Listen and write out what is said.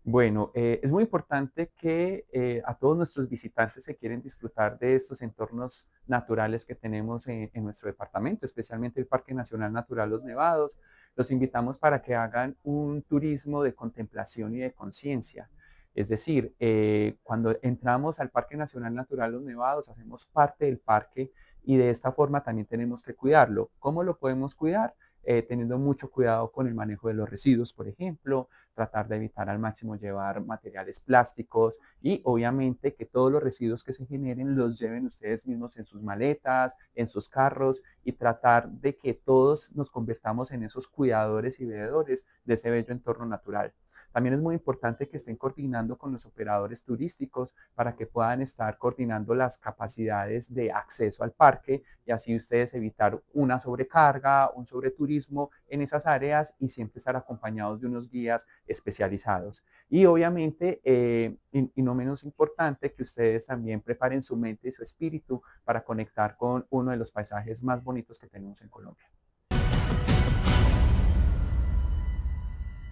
Bueno, es muy importante que a todos nuestros visitantes que quieren disfrutar de estos entornos naturales que tenemos en nuestro departamento, especialmente el Parque Nacional Natural Los Nevados, los invitamos para que hagan un turismo de contemplación y de conciencia. Es decir, cuando entramos al Parque Nacional Natural Los Nevados, hacemos parte del parque y de esta forma también tenemos que cuidarlo. ¿Cómo lo podemos cuidar? Teniendo mucho cuidado con el manejo de los residuos, por ejemplo, tratar de evitar al máximo llevar materiales plásticos y obviamente que todos los residuos que se generen los lleven ustedes mismos en sus maletas, en sus carros y tratar de que todos nos convirtamos en esos cuidadores y veedores de ese bello entorno natural. También es muy importante que estén coordinando con los operadores turísticos para que puedan estar coordinando las capacidades de acceso al parque y así ustedes evitar una sobrecarga, un sobreturismo en esas áreas y siempre estar acompañados de unos guías especializados. Y obviamente, y no menos importante, que ustedes también preparen su mente y su espíritu para conectar con uno de los paisajes más bonitos que tenemos en Colombia.